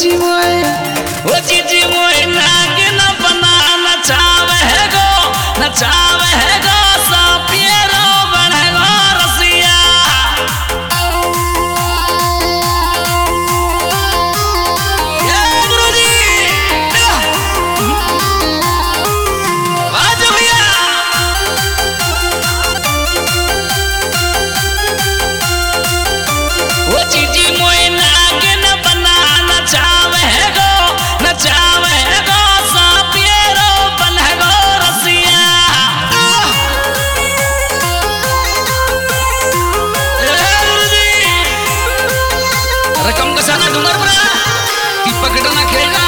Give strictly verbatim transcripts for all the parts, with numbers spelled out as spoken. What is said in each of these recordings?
जीजी मोए ओ जीजी मोए नागिन बना नचावे है गो नचावे है गो सा पियरो बने गो रसिया ये गुरुजी वाह भैया ओ जीजी मोए नागिन बना नचावे है गो नचावे है गो सा पियरो बने गो रसिया रकम कसाना डोंगर बरा ती पकडना खेळला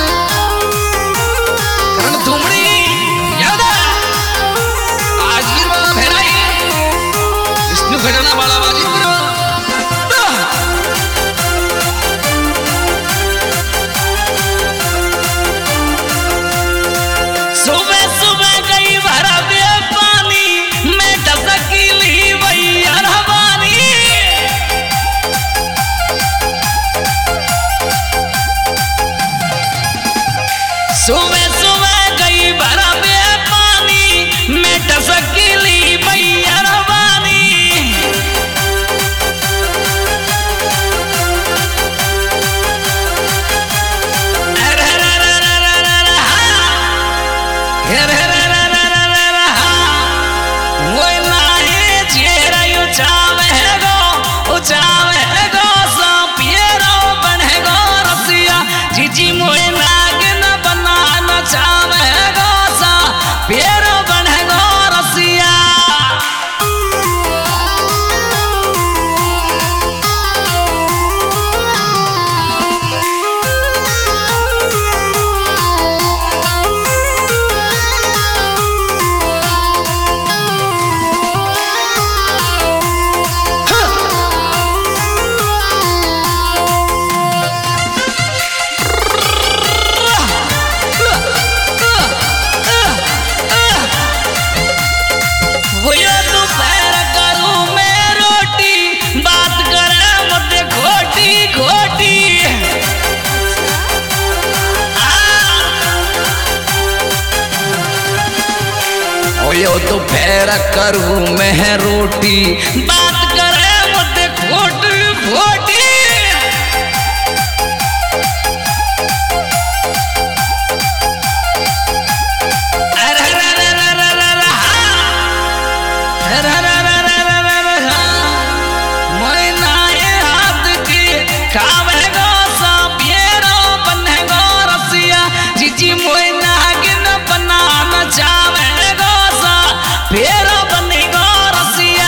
कारण धुमडी यादा आजगीर बाबा भेराई विष्णु घटना बाळा बाजी बरो सुबह सुबह गई भरा बे पानी मैं डसकीली भैया रवानी सुबह सुबह गई भरा बे पानी मैं डसकीली भैया रवानी जीजी मोए नागिन बना नचावे गो सा पियरो बने गो रसिया यो तो फेर करूं मैं रोटी बात करे मुझे खोटी खोटी खावे गो सा पियरो बने गो रसिया जीजी मोए नागिन बना नचावे गो सा पियरो बने गो रसिया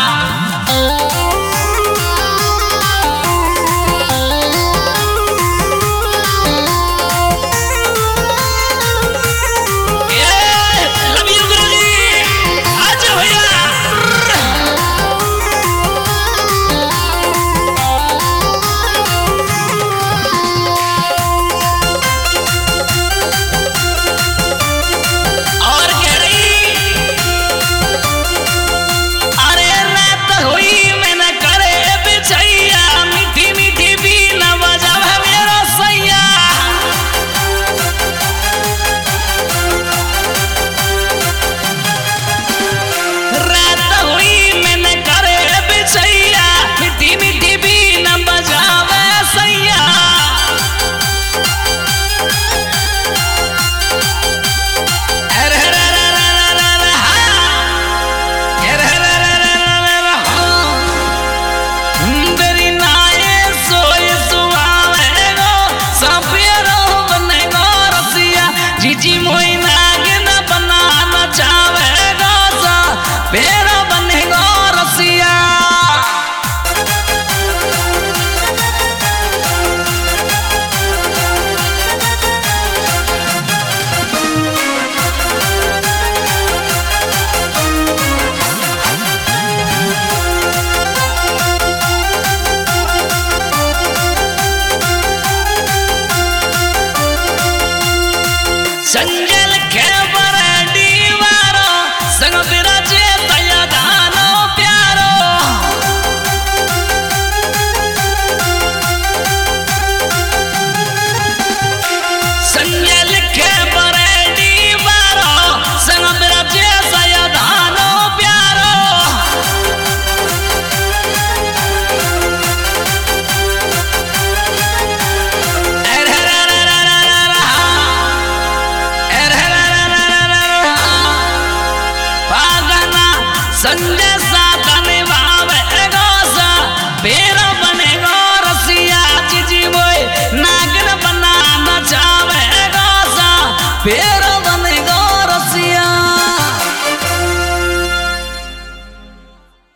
जीजी मोए नागिन बना नचावे गो सा पियरो बने गो रसिया संजल के बरडी वारो संग बिराजे तया दानो प्यारो फेर